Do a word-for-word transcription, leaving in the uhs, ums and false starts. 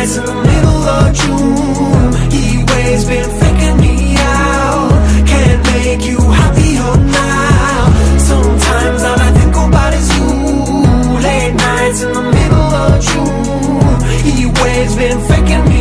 nights in the middle of June. Heat waves been faking me out. Can't make you happier now. Sometimes all I think about is you. Late nights in the middle of June. Heat waves been faking me